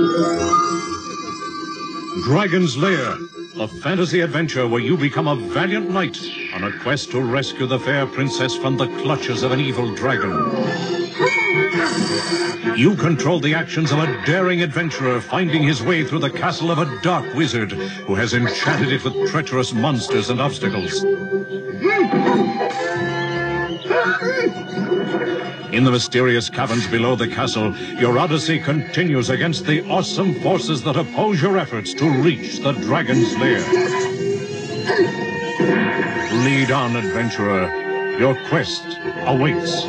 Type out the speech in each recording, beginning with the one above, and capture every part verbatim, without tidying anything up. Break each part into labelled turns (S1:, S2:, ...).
S1: Dragon's Lair, a fantasy adventure where you become a valiant knight on a quest to rescue the fair princess from the clutches of an evil dragon. You control the actions of a daring adventurer finding his way through the castle of a dark wizard who has enchanted it with treacherous monsters and obstacles. In the mysterious caverns below the castle, your odyssey continues against the awesome forces that oppose your efforts to reach the Dragon's Lair. Lead on, adventurer. Your quest awaits.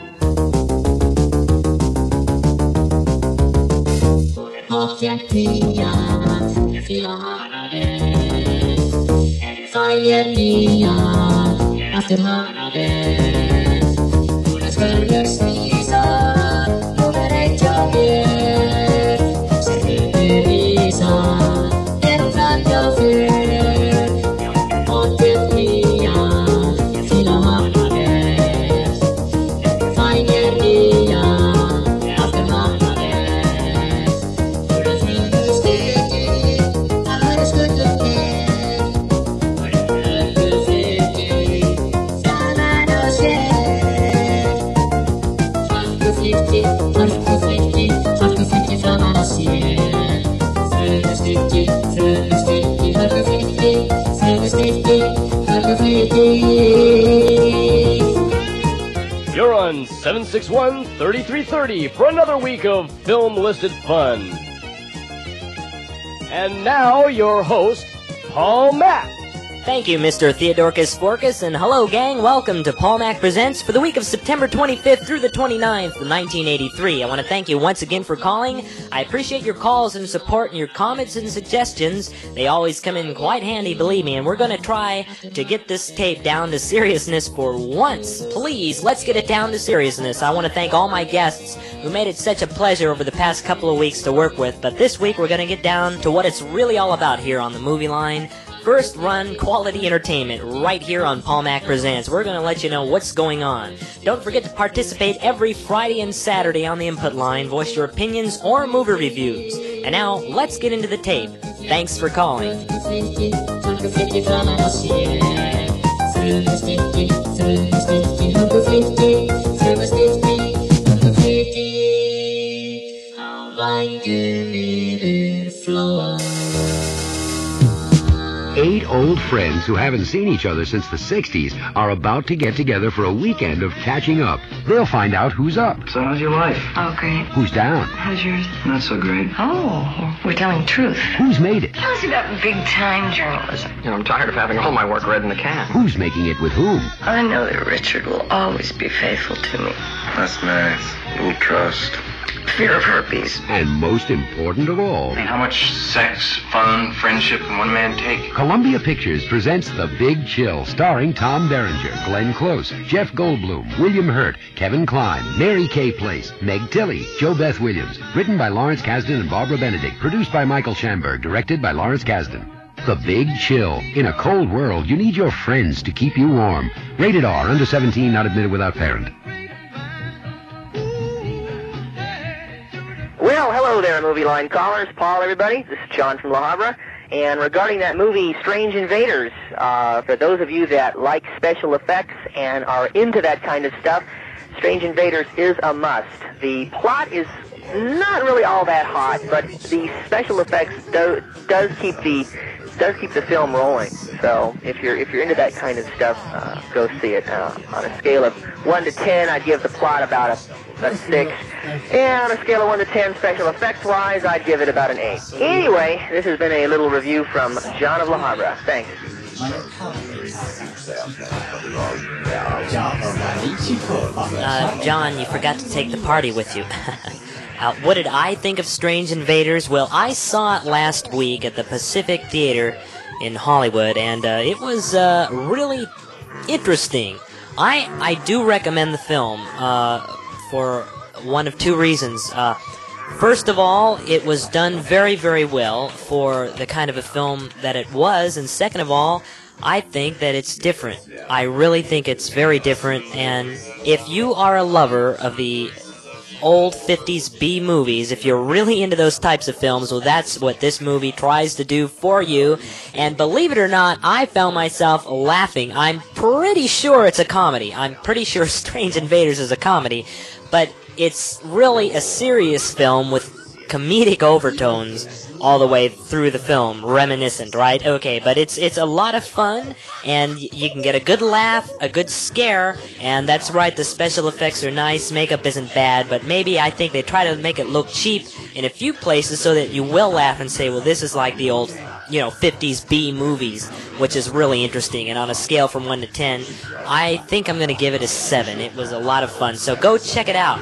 S2: You're on seven six one, three three three zero for another week of film-listed fun. And now, your host, Paul Mack.
S3: Thank you, Mister Theodorus Forkus, and hello, gang. Welcome to Paul Mack Presents for the week of September twenty-fifth through the twenty-ninth of nineteen eighty-three. I want to thank you once again for calling. I appreciate your calls and support and your comments and suggestions. They always come in quite handy, believe me, and we're going to try to get this tape down to seriousness for once. Please, let's get it down to seriousness. I want to thank all my guests who made it such a pleasure over the past couple of weeks to work with, but this week we're going to get down to what it's really all about here on the Movie Line. First run quality entertainment right here on Paul Mack Presents. We're going to let you know what's going on. Don't forget to participate every Friday and Saturday on the input line. Voice your opinions or movie reviews. And now, let's get into the tape. Thanks for calling.
S4: Eight old friends who haven't seen each other since the sixties are about to get together for a weekend of catching up. They'll find out who's up.
S5: So how's your life?
S6: Oh, great.
S4: Who's down.
S6: How's yours?
S5: Not so great.
S6: Oh, we're telling the truth.
S4: Who's made it.
S6: Tell us about big-time journalism.
S5: You know, I'm tired of having all my work read in the can.
S4: Who's making it with whom.
S6: I know that Richard will always be faithful to me.
S7: That's nice. A little trust.
S6: Fear of herpes.
S4: And most important of all,
S7: I mean, how much sex, fun, friendship can one man take?
S4: Columbia Pictures presents The Big Chill, starring Tom Berenger, Glenn Close, Jeff Goldblum, William Hurt, Kevin Kline, Mary Kay Place, Meg Tilly, Jo Beth Williams. Written by Lawrence Kasdan and Barbara Benedict. Produced by Michael Schamberg. Directed by Lawrence Kasdan. The Big Chill. In a cold world, you need your friends to keep you warm. Rated R, under seventeen, not admitted without parent.
S8: Well, hello there, Movie Line callers. Paul, everybody. This is John from La Habra. And regarding that movie, Strange Invaders, uh, for those of you that like special effects and are into that kind of stuff, Strange Invaders is a must. The plot is not really all that hot, but the special effects do, does keep the does keep the film rolling. So if you're if you're into that kind of stuff, uh, go see it. Uh, on a scale of one to ten, I'd give the plot about a, a six. And on a scale of one to ten, special effects-wise, I'd give it about an eight. Anyway, this has been a little review from John of La Habra. Thanks.
S3: Uh, John, you forgot to take the party with you. Uh, what did I think of Strange Invaders? Well, I saw it last week at the Pacific Theater in Hollywood, and uh, it was uh, really interesting. I I do recommend the film uh, for one of two reasons. Uh, first of all, it was done very, very well for the kind of a film that it was, and second of all, I think that it's different. I really think it's very different, and if you are a lover of the old fifties B movies. If you're really into those types of films, well, that's what this movie tries to do for you. And believe it or not, I found myself laughing. I'm pretty sure it's a comedy. I'm pretty sure Strange Invaders is a comedy, but it's really a serious film with comedic overtones all the way through the film, reminiscent, right? Okay, but it's it's a lot of fun, and y- you can get a good laugh, a good scare, and that's right, the special effects are nice, makeup isn't bad, but maybe I think they try to make it look cheap in a few places so that you will laugh and say, well, this is like the old, you know, fifties B movies, which is really interesting, and on a scale from one to ten, I think I'm going to give it a seven. It was a lot of fun, so go check it out.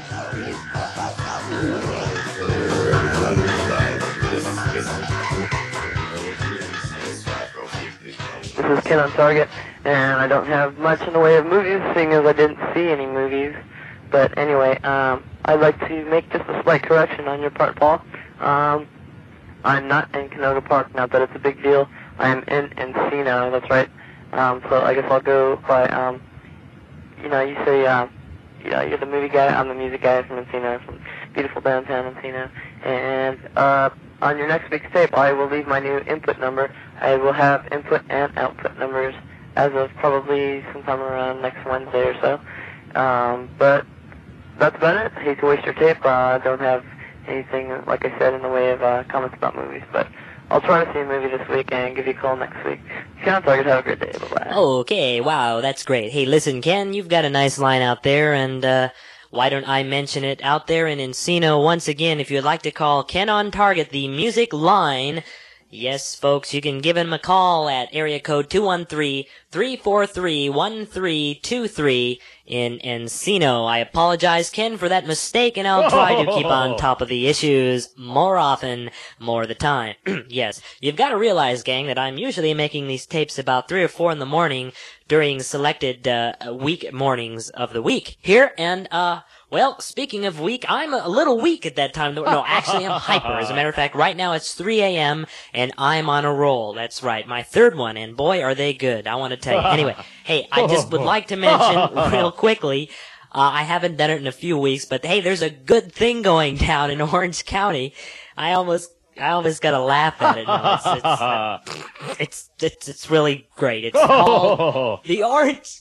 S9: This is Ken on Target, and I don't have much in the way of movies, seeing as I didn't see any movies. But anyway, um, I'd like to make just a slight correction on your part, Paul. Um, I'm not in Canoga Park, not that it's a big deal. I am in Encino, that's right. Um, so I guess I'll go by, um, you know, you say, uh, you know, you're the movie guy, I'm the music guy from Encino, from beautiful downtown Encino. And, uh, on your next week's tape, I will leave my new input number. I will have input and output numbers as of probably sometime around next Wednesday or so. Um, but that's about it. I hate to waste your tape. Uh, I don't have anything, like I said, in the way of uh, comments about movies. But I'll try to see a movie this week and give you a call next week. Ken on Target, have a great day. Bye-bye.
S3: Okay, wow, that's great. Hey, listen, Ken, you've got a nice line out there, and, uh... why don't I mention it out there in Encino once again? If you'd like to call Ken on Target, the music line, yes, folks, you can give him a call at area code two one three, three four three, one three two three in Encino. I apologize, Ken, for that mistake, and I'll try to keep on top of the issues more often, more of the time. Yes, you've got to realize, gang, that I'm usually making these tapes about three or four in the morning during selected uh, week mornings of the week here, and uh well, speaking of weak, I'm a little weak at that time. No, actually, I'm hyper. As a matter of fact, right now it's three a.m., and I'm on a roll. That's right, my third one, and boy, are they good. I want to tell you. Anyway, hey, I just would like to mention real quickly, uh, I haven't done it in a few weeks, but hey, there's a good thing going down in Orange County. I almost... I always gotta laugh at it. No, it's, it's, uh, it's, it's, it's really great. It's called the Orange,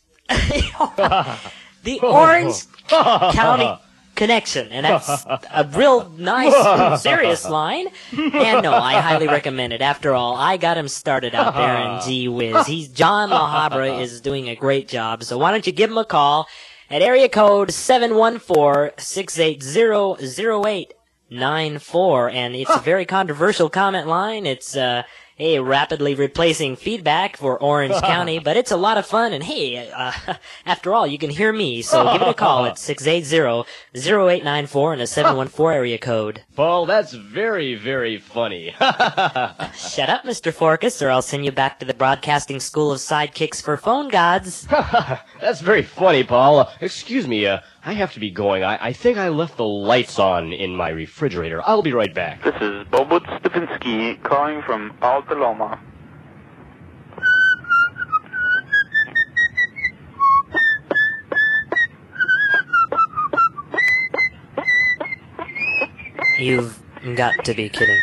S3: the Orange County Connection, and that's a real nice, serious line. And no, I highly recommend it. After all, I got him started out there, and gee whiz, he's John LaHabra is doing a great job. So why don't you give him a call at area code seven one four, six eight zero, zero eight nine four, and it's a very controversial comment line. It's uh hey, rapidly replacing feedback for Orange County, but it's a lot of fun, and hey, uh, after all, you can hear me, so give it a call at six eight zero, zero eight nine four and a seven one four area code.
S2: Paul, that's very, very funny.
S3: Shut up, Mister Forkus, or I'll send you back to the Broadcasting School of Sidekicks for Phone Gods.
S2: That's very funny, Paul. Uh, excuse me, uh, I have to be going. I, I think I left the lights on in my refrigerator. I'll be right back.
S10: This is Bobut Stefanski calling from Alta Loma.
S3: You've got to be kidding.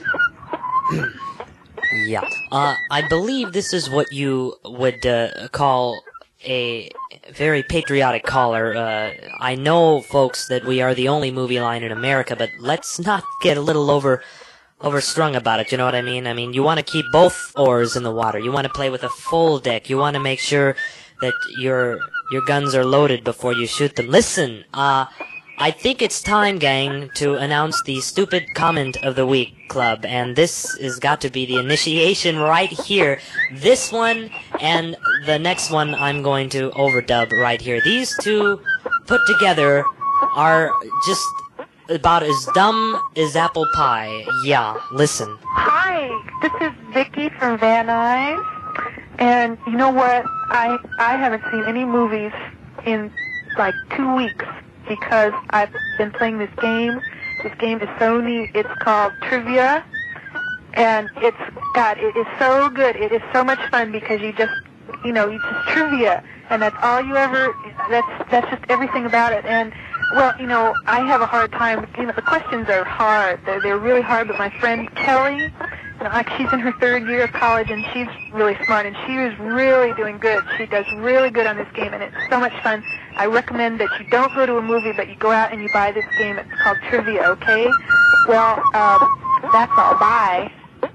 S3: Yeah. Uh, I believe this is what you would uh, call a very patriotic caller. Uh, I know, folks, that we are the only movie line in America, but let's not get a little over overstrung about it, you know what I mean? I mean, you want to keep both oars in the water. You want to play with a full deck. You want to make sure that your your guns are loaded before you shoot them. Listen, uh... I think it's time, gang, to announce the Stupid Comment of the Week Club, and this has got to be the initiation right here. This one and the next one I'm going to overdub right here. These two put together are just about as dumb as apple pie. Yeah, listen.
S11: Hi, this is Vicky from Van Nuys, and you know what? I I haven't seen any movies in like two weeks. Because I've been playing this game. This game is so neat. It's called Trivia. And it's, God, it is so good. It is so much fun because you just, you know, you just trivia. And that's all you ever, that's that's just everything about it. And Well, you know, I have a hard time. You know, the questions are hard. They're, they're really hard, but my friend Kelly, you know, like she's in her third year of college, and she's really smart, and she was really doing good. She does really good on this game, and it's so much fun. I recommend that you don't go to a movie, but you go out and you buy this game. It's called Trivia, okay? Well, uh, that's all. Bye.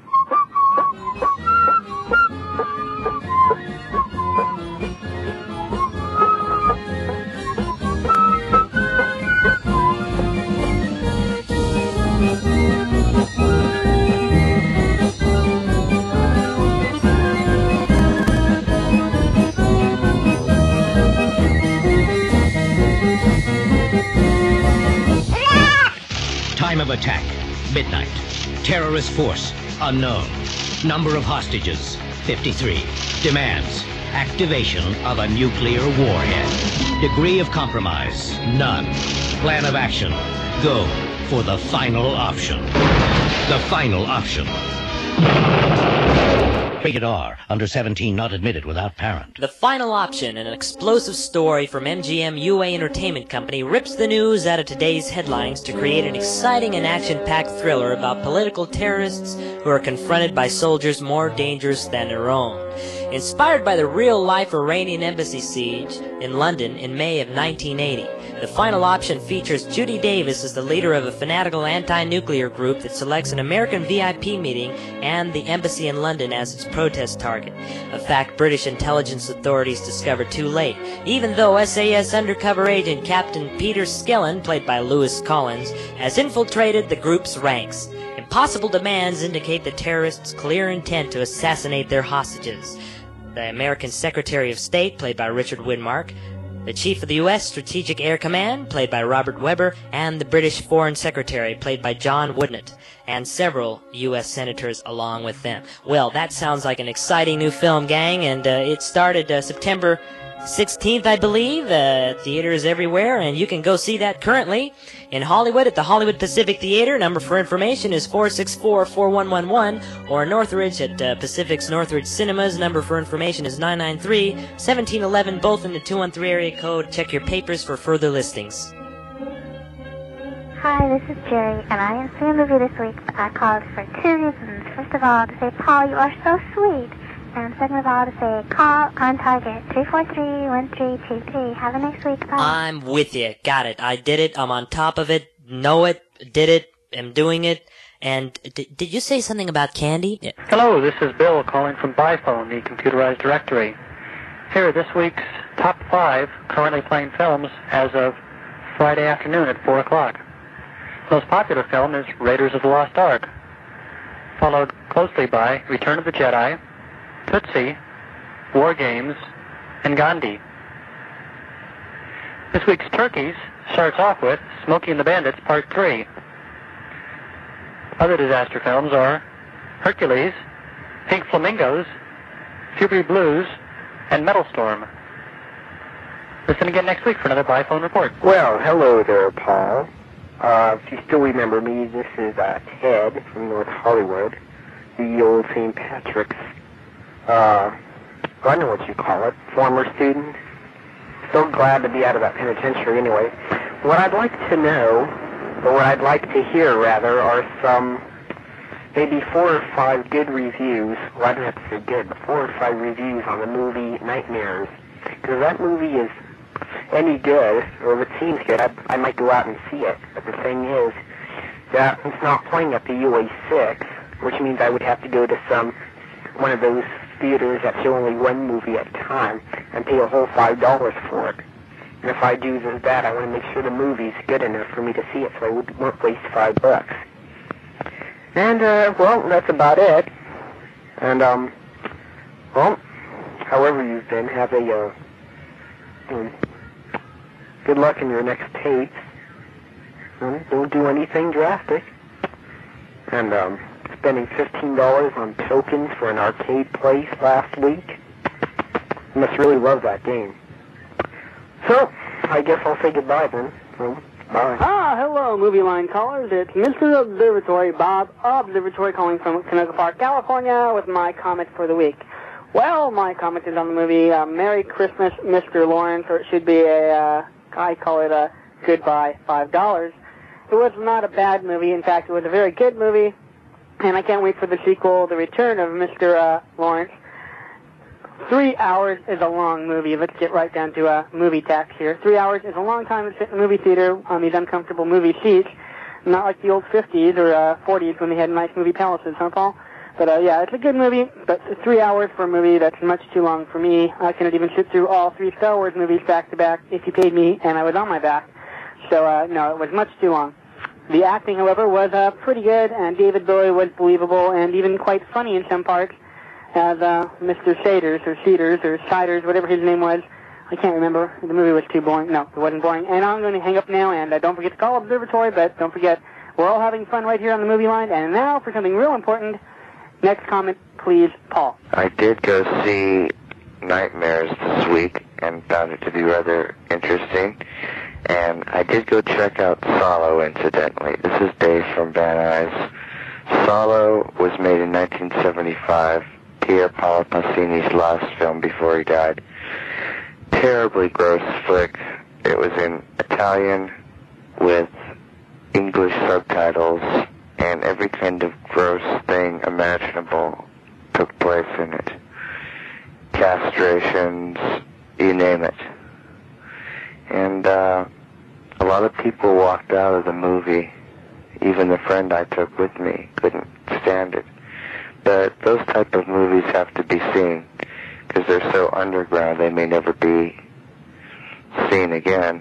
S12: Time of attack, midnight. Terrorist force, unknown. Number of hostages, fifty-three. Demands, activation of a nuclear warhead. Degree of compromise, none. Plan of action, go for the final option. The final option. Rated R, under seventeen, not admitted without parent.
S3: The Final Option, an explosive story from M G M U A Entertainment Company, rips the news out of today's headlines to create an exciting and action-packed thriller about political terrorists who are confronted by soldiers more dangerous than their own. Inspired by the real-life Iranian embassy siege in London in May of nineteen eighty, The Final Option features Judy Davis as the leader of a fanatical anti-nuclear group that selects an American V I P meeting and the embassy in London as its protest target, a fact British intelligence authorities discovered too late, even though S A S undercover agent Captain Peter Skellen, played by Lewis Collins, has infiltrated the group's ranks. Impossible demands indicate the terrorists' clear intent to assassinate their hostages. The American Secretary of State, played by Richard Widmark, the Chief of the U S Strategic Air Command, played by Robert Webber, and the British Foreign Secretary, played by John Woodnett, and several U S senators along with them. Well, that sounds like an exciting new film, gang, and uh, it started uh, September sixteenth, I believe, uh, theaters everywhere, and you can go see that currently in Hollywood at the Hollywood Pacific Theater. Number for information is four six four, four one one one, or Northridge at uh, Pacific's Northridge Cinemas. Number for information is nine nine three, one seven one one, both in the two one three area code. Check your papers for further listings.
S13: Hi, this is Jerry, and I am seeing a movie this week. I called for two reasons. First of all, to say, Paul, you are so sweet. And second of all, to say, call on target, three four three, one three two three. Have a nice week. Bye.
S3: I'm with you. Got it. I did it. I'm on top of it. Know it. Did it. Am doing it. And d- did you say something about candy? Yeah.
S14: Hello, this is Bill calling from BiPhone, the computerized directory. Here are this week's top five currently playing films as of Friday afternoon at four o'clock. The most popular film is Raiders of the Lost Ark, followed closely by Return of the Jedi, Tootsie, War Games, and Gandhi. This week's turkeys starts off with Smokey and the Bandits Part three. Other disaster films are Hercules, Pink Flamingos, Puberty Blues, and Metal Storm. Listen again next week for another BiPhone report.
S15: Well, hello there, Paul. Uh, if you still remember me, this is uh, Ted from North Hollywood, the old Saint Patrick's, uh, I don't know what you call it, former student. So glad to be out of that penitentiary anyway. What I'd like to know, or what I'd like to hear, rather, are some, maybe four or five good reviews, well, I don't have to say good, but four or five reviews on the movie Nightmares. Because that movie is any good, or if it seems good, I, I might go out and see it. But the thing is that it's not playing at the U A six, which means I would have to go to some, one of those theaters that show only one movie at a time and pay a whole five dollars for it. And if I do that, I want to make sure the movie's good enough for me to see it, so I would, won't waste five bucks. And, uh, well, that's about it. And, um, well, however you've been, have a, uh, um, good luck in your next tape. Um, don't do anything drastic. And, um, spending fifteen dollars on tokens for an arcade place last week. You must really love that game. So, I guess I'll say goodbye then. So, bye.
S16: Ah, hello, Movie Line callers. It's Mister Observatory, Bob Observatory, calling from Canoga Park, California, with my comment for the week. Well, my comment is on the movie uh, Merry Christmas, Mister Lawrence, or it should be a, uh, I call it a Goodbye, five dollars. It was not a bad movie. In fact, it was a very good movie, and I can't wait for the sequel, The Return of Mister Uh, Lawrence. Three hours is a long movie. Let's get right down to uh, movie tax here. Three hours is a long time to sit in the movie theater on these uncomfortable movie seats. Not like the old fifties or uh, forties when they had nice movie palaces, huh, Paul? But, uh, yeah, it's a good movie, but three hours for a movie, that's much too long for me. I couldn't even sit through all three Star Wars movies back-to-back if you paid me and I was on my back. So, uh, no, it was much too long. The acting, however, was uh, pretty good, and David Bowie was believable and even quite funny in some parts as uh, Mister Saders or Cedars or Siders, whatever his name was. I can't remember. The movie was too boring. No, it wasn't boring. And I'm going to hang up now, and uh, don't forget to call Observatory, but don't forget, we're all having fun right here on the movie line. And now for something real important. Next comment, please, Paul.
S17: I did go see Nightmares this week and found it to be rather interesting. And I did go check out Solo, incidentally. This is Dave from Van Nuys. Solo was made in nineteen seventy-five, Pier Paolo Pausini's last film before he died. Terribly gross flick. It was in Italian with English subtitles, and every kind of gross thing imaginable took place in it. Castrations, you name it. And uh, a lot of people walked out of the movie. Even the friend I took with me couldn't stand it. But those type of movies have to be seen, because they're so underground they may never be seen again.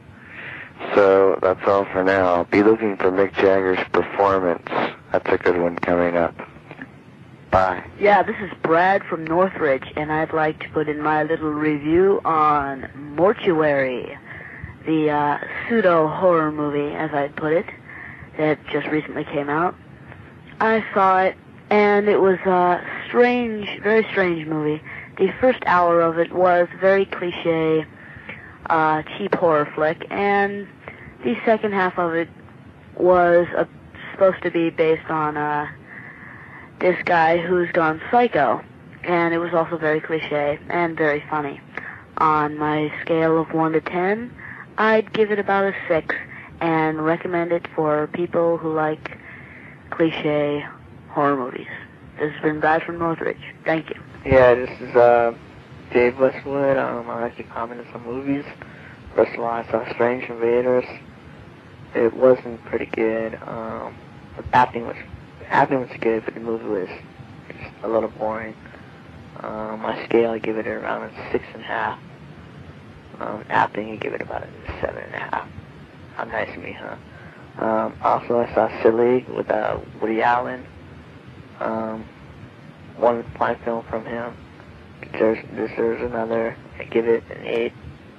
S17: So that's all for now. Be looking for Mick Jagger's performance. That's a good one coming up. Bye.
S18: Yeah, this is Brad from Northridge, and I'd like to put in my little review on Mortuary, the uh, pseudo-horror movie, as I'd put it, that just recently came out. I saw it, and it was a strange, very strange movie. The first hour of it was very cliche, uh, cheap horror flick, and the second half of it was uh, supposed to be based on uh, this guy who's gone psycho, and it was also very cliche and very funny. On my scale of one to ten, I'd give it about a six, and recommend it for people who like cliche horror movies. This has been Brad from Northridge. Thank you.
S9: Yeah, this is uh, Dave Westwood. Um, I like to comment on some movies. First of all, I saw Strange Invaders. It wasn't pretty good. Um, the acting was acting was good, but the movie was just a little boring. Um, my scale, I give it around a six and a half. Um, acting, I give it about a seven and a half. How nice of me, huh? Um, also, I saw Silly with uh, Woody Allen. Um, one fine film from him. There's, there's another. I give it an eight.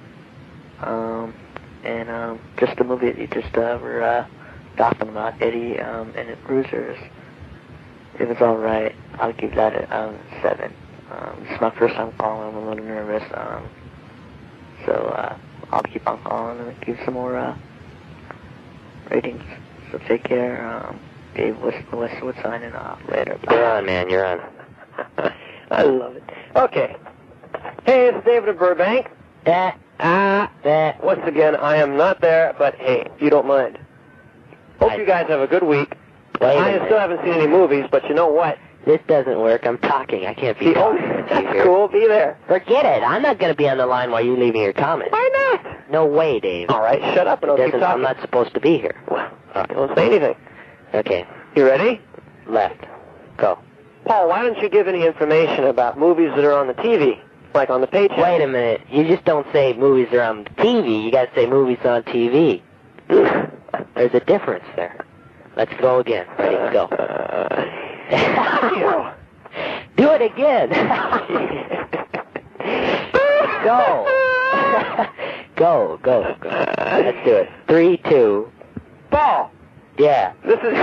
S9: Um, and um, just the movie that you just uh, were uh, talking about, Eddie um, and the Bruisers. It was all right. I'll give that a um, seven. Um, this is my first time calling. I'm a little nervous. Um, so uh, I'll keep on calling and give some more uh, ratings. So take care. Um, Dave West- Westwood signing off. Later. Bye.
S2: You're on, man. You're on.
S19: I love it. Okay. Hey, it's David of Burbank.
S18: Eh, ah, that.
S19: Once again, I am not there, but hey, if you don't mind. Hope I, you guys have a good week. I still haven't seen any movies, but you know what?
S18: This doesn't work. I'm talking. I can't be
S19: See,
S18: talking.
S19: Oh, that's cool. Be there.
S18: Forget it. I'm not going to be on the line while you're leaving your comment.
S19: Why not?
S18: No way, Dave.
S19: All right, shut up and I'll keep talking.
S18: I'm not supposed to be here.
S19: Well, right. Don't say anything.
S18: Okay.
S19: You ready?
S18: Left. Go.
S19: Paul, why don't you give any information about movies that are on the T V, like on the page?
S18: Wait a minute. You just don't say movies are on T V. You got to say movies on T V. There's a difference there. Let's go again. Ready? Go.
S19: Uh,
S18: Do it again. Go. go, go, go. Let's do it. Three, two.
S19: Paul.
S18: Yeah.
S19: This is.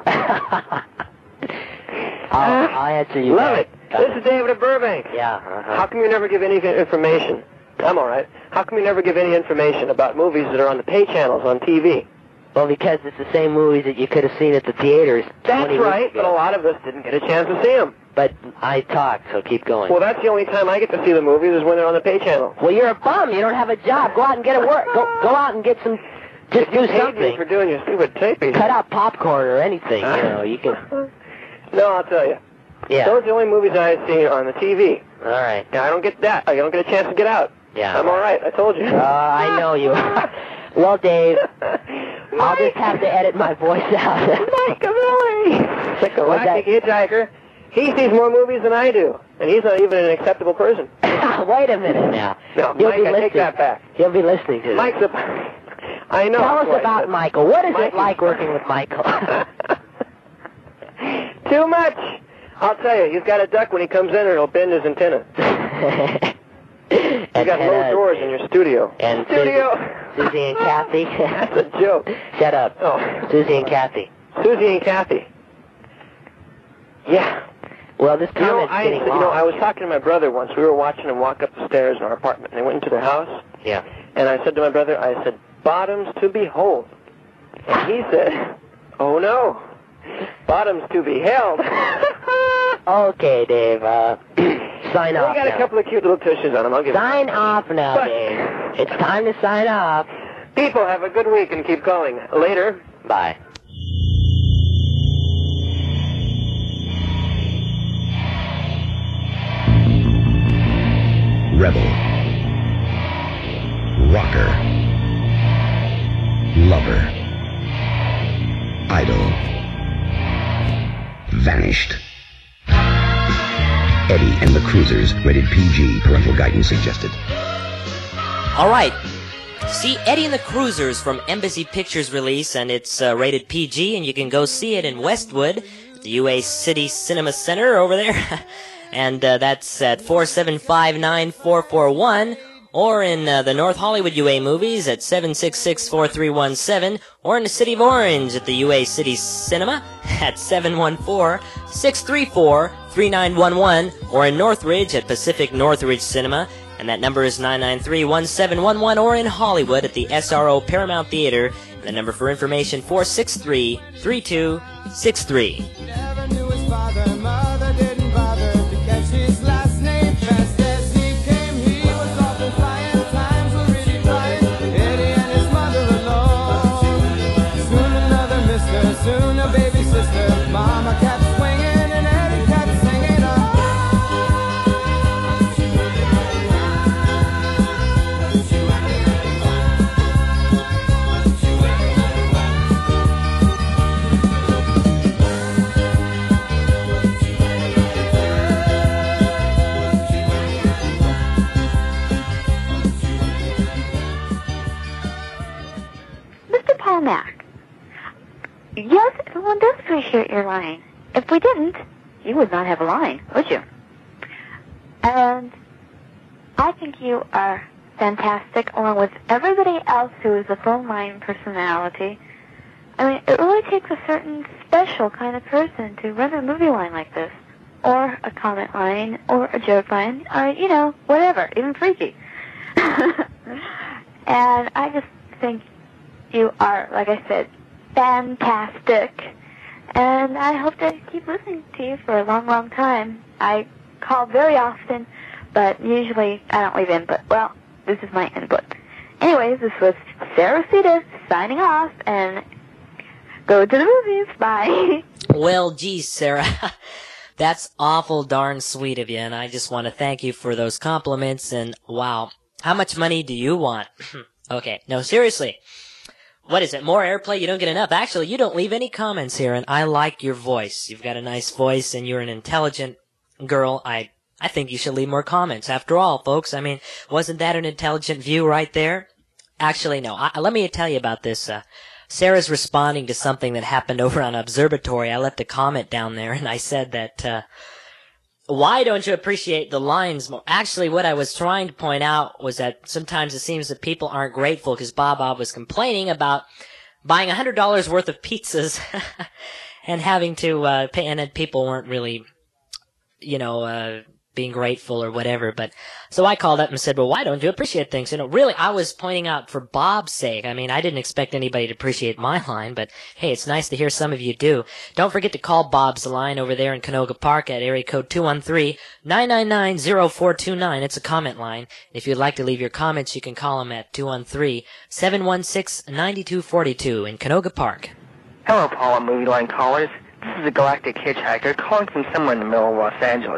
S18: I'll, I'll answer you.
S19: Love
S18: back.
S19: it. This is David of Burbank.
S18: Yeah. Uh-huh.
S19: How come you never give any information? I'm all right. How come you never give any information about movies that are on the pay channels on T V?
S18: Well, because it's the same movies that you could have seen at the theaters.
S19: That's right, but a lot of us didn't get a chance to see them.
S18: But I talked, so keep going.
S19: Well, that's the only time I get to see the movies is when they're on the pay channel.
S18: Well, you're a bum. You don't have a job. Go out and get a work. Go, go out and get some
S20: Just
S19: if you
S20: do
S19: paid
S20: something.
S19: me for doing your stupid taping.
S20: Cut out popcorn or anything, you know. You can.
S19: No, I'll tell you.
S20: Yeah.
S19: Those are the only movies I see on the T V.
S20: All right.
S19: Yeah, I don't get that. I don't get a chance to get out.
S20: Yeah.
S19: I'm all right. I told you.
S20: Uh, I know you. Well, Dave, I'll just have to edit my voice out.
S19: Mike Cavalli! Like a
S20: What's
S19: wacky hitchhiker. He sees more movies than I do, and he's not even an acceptable person.
S20: Wait a minute now.
S19: No,
S20: He'll
S19: Mike,
S20: be
S19: I
S20: listening.
S19: take that back.
S20: He'll be listening to this.
S19: Mike's a... I know.
S20: Tell us
S19: Right.
S20: about Michael. What is
S19: Mike
S20: it like working with Michael?
S19: Too much. I'll tell you, he's got a duck when he comes in, or he'll bend his antenna. You got
S20: and,
S19: low
S20: uh,
S19: doors in your studio.
S20: And
S19: Studio.
S20: Susie, Susie and Kathy.
S19: That's a joke.
S20: Shut up.
S19: Oh.
S20: Susie and Kathy.
S19: Susie and Kathy. Yeah.
S20: Well, this
S19: You know,
S20: comment's
S19: I,
S20: getting
S19: you
S20: long.
S19: know, I was talking to my brother once. We were watching him walk up the stairs in our apartment, and they went into their house.
S20: Yeah.
S19: And I said to my brother, I said, bottoms to behold. And he said, oh no, bottoms to be held.
S20: Okay, Dave. Uh, sign off
S19: We got
S20: now.
S19: a couple of cute little tushes on them. I'll give
S20: Sign
S19: them.
S20: off now,
S19: But-
S20: Dave. It's time to sign off.
S19: People, have a good week and keep calling. Later.
S20: Bye.
S4: Rebel. Rocker. Lover. Idol. Vanished. Eddie and the Cruisers, rated P G, parental guidance suggested.
S3: All right. See Eddie and the Cruisers from Embassy Pictures release, and it's uh, rated P G, and you can go see it in Westwood, at the U A City Cinema Center over there. And uh, that's at four seven five nine four four one, or in uh, the North Hollywood U A Movies at seven six six four three one seven, or in the City of Orange at the U A City Cinema at seven one four six three four three nine one one, or in Northridge at Pacific Northridge Cinema, and that number is nine nine three one seven one one, or in Hollywood at the S R O Paramount Theater, and the number for information four six three three two six three.
S21: Soon a baby sister, mama kept swinging and Eddie kept singing.
S13: Mister Paul Mack. Yes, everyone does appreciate your line. If we didn't, you would not have a line, would you? And I think you are fantastic, along with everybody else who is a phone line personality. I mean, it really takes a certain special kind of person to run a movie line like this, or a comment line, or a joke line, or, you know, whatever, even freaky. And I just think you are, like I said, fantastic. And I hope to keep listening to you for a long, long time. I call very often, but usually I don't leave input. Well, this is my input. Anyways, this was Sarah Cetus signing off, and go to the movies. Bye.
S3: Well, geez, Sarah. That's awful darn sweet of you, and I just want to thank you for those compliments, and wow. How much money do you want? Okay, no, seriously. What is it, more airplay? You don't get enough. Actually, you don't leave any comments here, and I like your voice. You've got a nice voice, and you're an intelligent girl. I I think you should leave more comments. After all, folks, I mean, wasn't that an intelligent view right there? Actually, no. I, let me tell you about this. Uh, Sarah's responding to something that happened over on Observatory. I left a comment down there, and I said that, uh, why don't you appreciate the lines more? Actually, what I was trying to point out was that sometimes it seems that people aren't grateful, because Bob Bob was complaining about buying one hundred dollars worth of pizzas and having to uh, pay, and then people weren't really, you know, uh, being grateful or whatever. But so I called up and said, well, why don't you appreciate things? You know, really, I was pointing out for Bob's sake. I mean, I didn't expect anybody to appreciate my line, but hey, it's nice to hear some of you do. Don't forget to call Bob's line over there in Canoga Park at area code two one three, nine nine nine, zero four two nine. It's a comment line. If you'd like to leave your comments, you can call him at two one three, seven one six, nine two four two in Canoga Park.
S8: Hello, Paul and Movie Line callers. This is a Galactic Hitchhiker calling from somewhere in the middle of Los Angeles.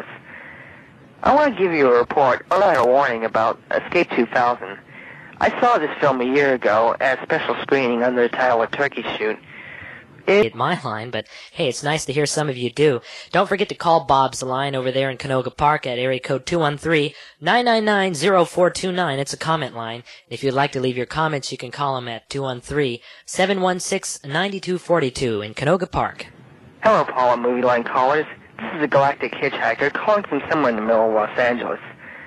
S8: I want to give you a report, or rather a warning, about Escape two thousand. I saw this film a year ago at a special screening under the title of Turkey Shoot.
S3: It my line, but hey, it's nice to hear some of you do. Don't forget to call Bob's line over there in Canoga Park at area code two one three, nine nine nine, zero four two nine. It's a comment line. If you'd like to leave your comments, you can call him at two one three, seven one six, nine two four two in Canoga Park.
S8: Hello, Paul and Movie Line callers. This is a Galactic Hitchhiker calling from somewhere in the middle of Los Angeles.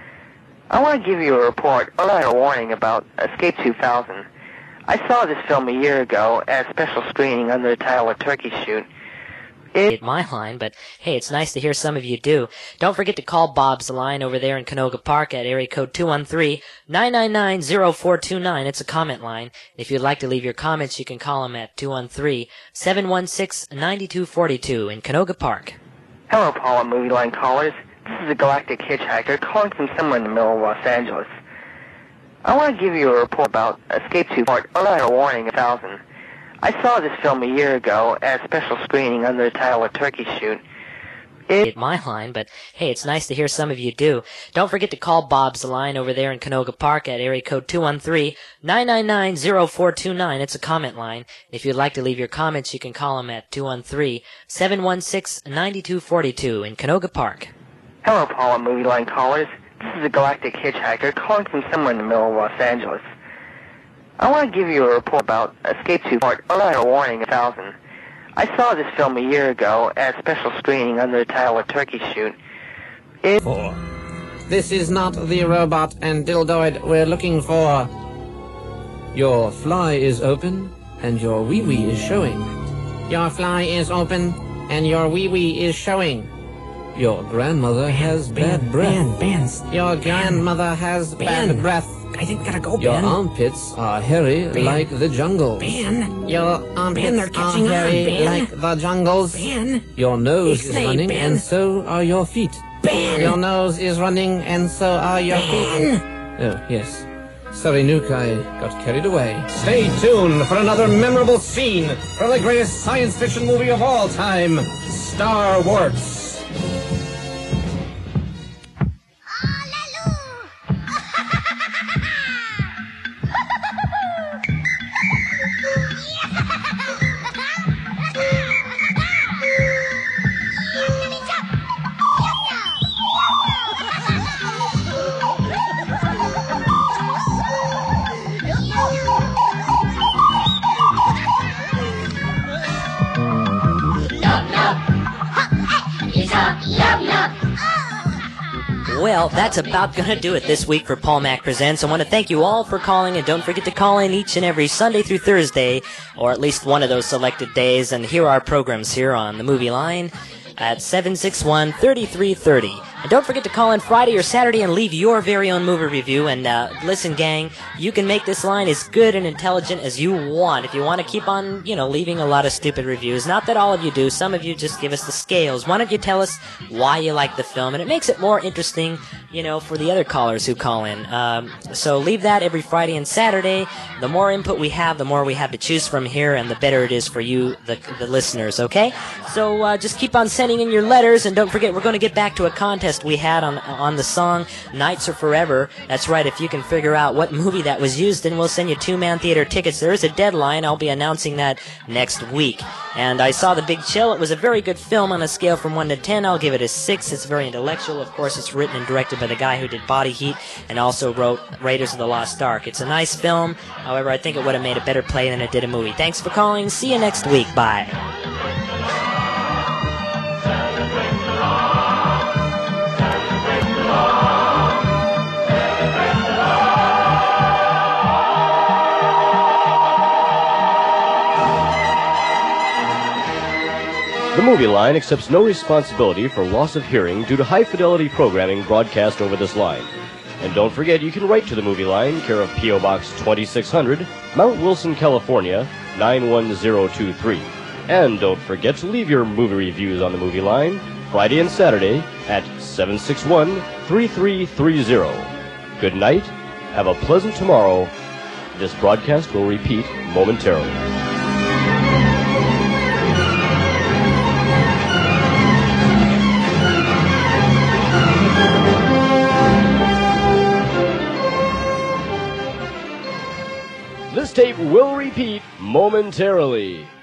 S8: I want to give you a report, or rather a warning, about Escape two thousand. I saw this film a year ago at a special screening under the title of Turkey Shoot.
S3: It my line, but hey, it's nice to hear some of you do. Don't forget to call Bob's line over there in Canoga Park at area code two one three, nine nine nine, zero four two nine. It's a comment line. If you'd like to leave your comments, you can call him at two one three, seven one six, nine two four two in Canoga Park.
S8: Hello, Paul and Movie Line callers. This is a Galactic Hitchhiker calling from somewhere in the middle of Los Angeles. I want to give you a report about Escape two thousand, or rather a warning, one thousand. I saw this film a year ago at a special screening under the title of Turkey Shoot.
S3: It my line, but hey, it's nice to hear some of you do. Don't forget to call Bob's line over there in Canoga Park at area code two one three, nine nine nine, zero four two nine. It's a comment line. If you'd like to leave your comments, you can call him at two one three, seven one six, nine two four two in Canoga Park.
S8: Hello, Paul and Movie Line callers. This is a Galactic Hitchhiker calling from somewhere in the middle of Los Angeles. I want to give you a report about Escape two thousand, or rather a warning, one thousand. I saw this film a year ago at a special screening under the title of Turkey Shoot. It
S1: Four. This is not the robot and dildoid we're looking for. Your fly is open and your wee-wee is showing. Your fly is open and your wee-wee is showing. Your grandmother has bad breath.
S22: Ben, Ben,
S1: Your grandmother has
S22: Ben.
S1: bad breath.
S22: I think we gotta go,
S1: Your
S22: Ben.
S1: armpits are hairy
S22: Ben.
S1: like the jungles.
S22: Ben.
S1: Your armpits
S22: Ben, they're
S1: are
S22: catching on,
S1: hairy
S22: Ben.
S1: like the jungles.
S22: Ben.
S1: Your nose
S22: It's
S1: is
S22: late,
S1: running
S22: Ben.
S1: and so are your feet.
S22: Ben.
S1: Your nose is running and so are your feet. Oh, yes. Sorry, Nuke, I got carried away. Stay tuned for another memorable scene from the greatest science fiction movie of all time, Star Wars.
S3: Well, that's about going to do it this week for Paul Mac Presents. I want to thank you all for calling, and don't forget to call in each and every Sunday through Thursday, or at least one of those selected days, and hear our programs here on the Movie Line at seven six one, three three three zero. And don't forget to call in Friday or Saturday and leave your very own movie review. And uh, listen, gang, you can make this line as good and intelligent as you want. If you want to keep on, you know, leaving a lot of stupid reviews. Not that all of you do. Some of you just give us the scales. Why don't you tell us why you like the film? And it makes it more interesting, you know, for the other callers who call in. Um, so leave that every Friday and Saturday. The more input we have, the more we have to choose from here, and the better it is for you, the, the listeners, okay? So uh, just keep on sending in your letters, and don't forget, we're going to get back to a contest we had on on the song Nights Are Forever. That's right, if you can figure out what movie that was used, then we'll send you two-man theater tickets. There is a deadline. I'll be announcing that next week. And I saw The Big Chill. It was a very good film on a scale from one to ten. I'll give it a six. It's very intellectual. Of course, it's written and directed by the guy who did Body Heat and also wrote Raiders of the Lost Ark. It's a nice film. However, I think it would have made a better play than it did a movie. Thanks for calling. See you next week. Bye.
S2: The Movie Line accepts no responsibility for loss of hearing due to high-fidelity programming broadcast over this line. And don't forget, you can write to The Movie Line, care of P O. Box twenty-six hundred, Mount Wilson, California, nine one zero two three. And don't forget to leave your movie reviews on The Movie Line Friday and Saturday at seven six one, three three three zero. Good night. Have a pleasant tomorrow. This broadcast will repeat momentarily. This tape will repeat momentarily.